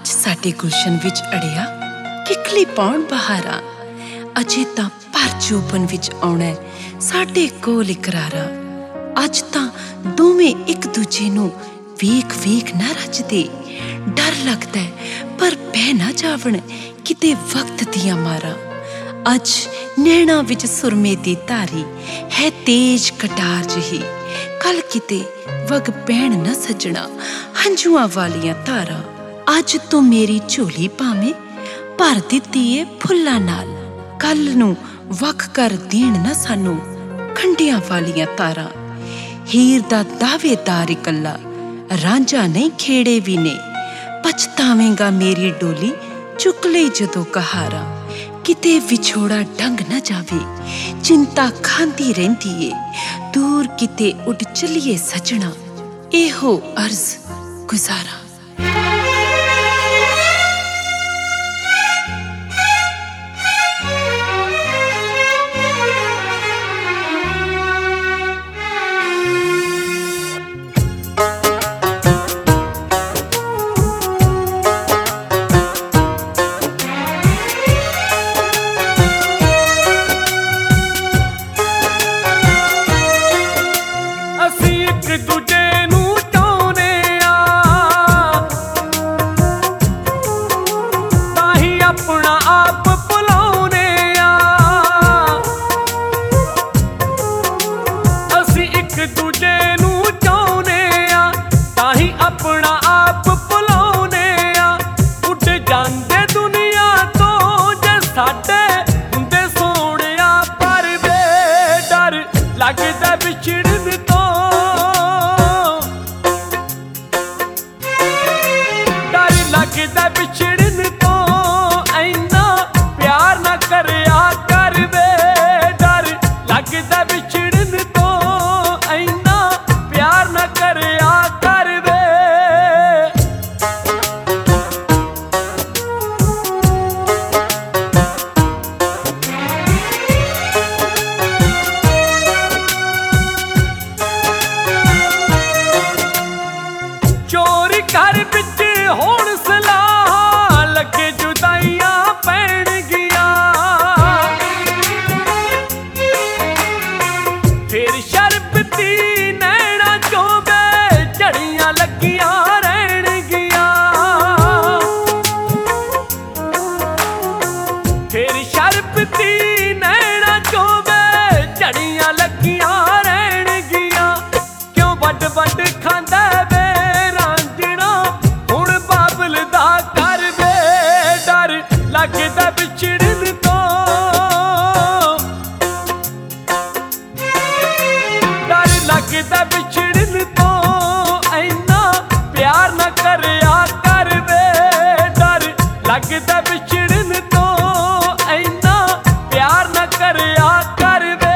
ਅੱਜ ਸਾਡੇ ਗੁਲਸ਼ਨ ਵਿੱਚ ਅੜਿਆ ਕਿੱਕਲੀ ਪਾਉਣ ਬਹਾਰਾਂ, ਅਜੇ ਤਾਂ ਭਰ ਜੋਬਨ ਵਿੱਚ ਆਉਣਾ ਸਾਡੇ ਕੋਲ ਇਕਰਾਰਾਂ। ਅੱਜ ਤਾਂ ਦੋਵੇਂ ਇੱਕ ਦੂਜੇ ਨੂੰ ਵੇਖ ਵੇਖ ਨਾ ਰੱਜਦੇ, ਡਰ ਲੱਗਦਾ ਪਰ ਪੈ ਨਾ ਜਾਵਣ ਕਿਤੇ ਵਕਤ ਦੀਆਂ ਮਾਰਾਂ। ਅੱਜ ਨੈਣਾ ਵਿੱਚ ਸੁਰਮੇ ਦੀ ਧਾਰੀ ਹੈ ਤੇਜ ਕਟਾਰ ਜਿਹੀ, ਕੱਲ ਕਿਤੇ ਵਗ ਪੈਣ ਨਾ ਸੱਜਣਾ ਹੰਝੂਆਂ ਵਾਲੀਆਂ ਧਾਰਾਂ। ਅੱਜ ਤੂੰ ਮੇਰੀ ਝੋਲੀ ਭਾਵੇਂ ਭਰ ਦਿੱਤੀ ਏ ਫੁੱਲਾਂ ਨਾਲ, ਕੱਲ ਨੂੰ ਵੱਖ ਕਰ ਦੇਣ ਨਾ ਸਾਨੂੰ ਖੰਡਿਆਂ ਵਾਲੀਆਂ ਤਾਰਾਂ। ਹੀਰ ਦਾ ਦਾਅਵੇਦਾਰ ਇਕੱਲਾ ਰਾਂਝਾ ਨਹੀਂ ਖੇੜੇ ਵੀ ਨੇ, ਪਛਤਾਵੇਂਗਾ ਮੇਰੀ ਡੋਲੀ ਚੁੱਕ ਲਈ ਜਦੋਂ ਕਹਾਰਾਂ। ਕਿਤੇ ਵਿਛੋੜਾ ਡੰਗ ਨਾ ਜਾਵੇ ਚਿੰਤਾ ਖਾਂਦੀ ਰਹਿੰਦੀ ਏ, ਦੂਰ ਕਿਤੇ ਉੱਡ ਚਲੀਏ ਸੱਜਣਾ ਇਹੋ ਅਰਜ਼ ਗੁਜ਼ਾਰਾਂ। अपना आप भुलाउने आ, असी एक दूजे नू चाहुने आ, ताही अपना आप भुलाउने आ। उठ जांदे दुनिया तो जे साडे हुंदे सोहणिया, पर वे डर लगदा विछड़न तो, डर लगदा विछड़न तो। करया कर वे डर लगदा विछड़न तो, ऐना प्यार न करया कर वे। चोरी कर बिच होण सलाह लगे जुदाइयां पैण गिया, फिर शरबती नैना चोबे झड़ियां लगियां रहन गिया, फिर शरबती नैना चोबे झड़ियां लगियां रहन गिया। क्यों वड वड खांदा वे रांझणा हुण बाबल दा कर वे, डर लगदा विछड़न तो, डर लगदा विछड़न तो। ऐना प्यार न करया कर वे डर लगदा विछड़न तो, ऐना प्यार न करया कर वे।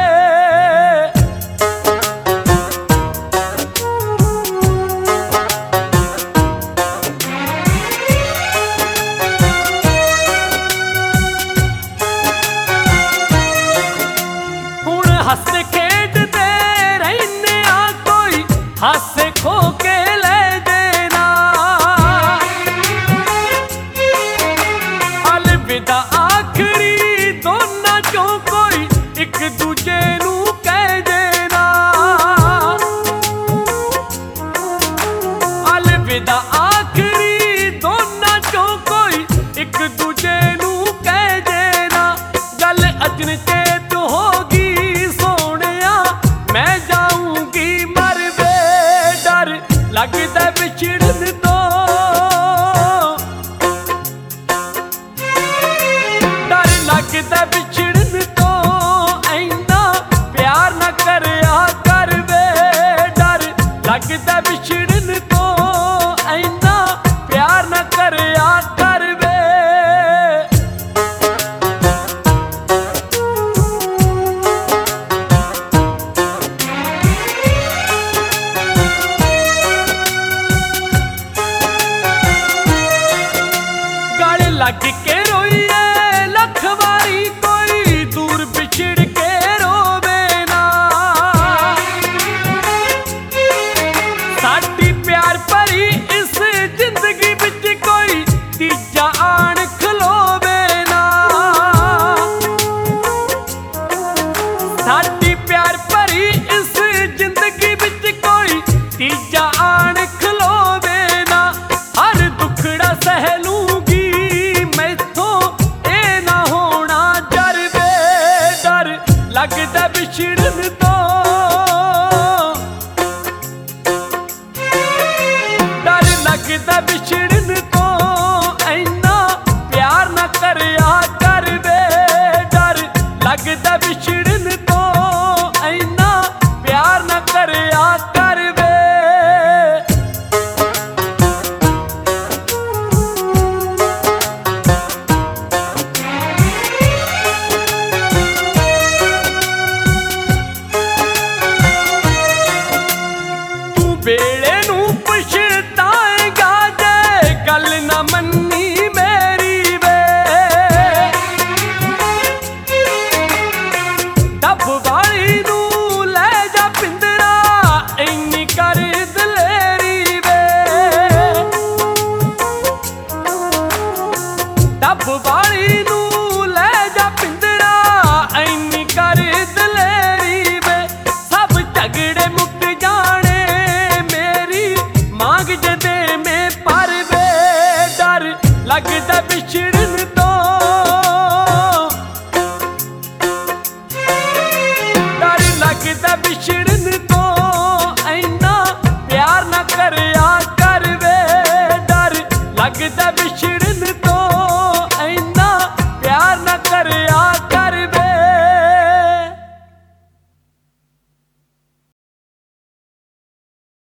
हुण हस खेडदे रहने आ, कोई हासे खो के ले देना, अलविदा आखिरी दोनां चों कोई एक दूजे नू कह देना, अलविदा आखिरी दोनां चों कोई एक दूजे नू कह देना। गल अजन चेत होगी सोहणिया मैं जाऊंगी मर वे, डर लगदा विछड़न तो, डर लगदा विछड़न तो। ऐना प्यार न करया कर वे डर लगदा विछड़न तो, ऐना प्यार न करया कर वे। लग के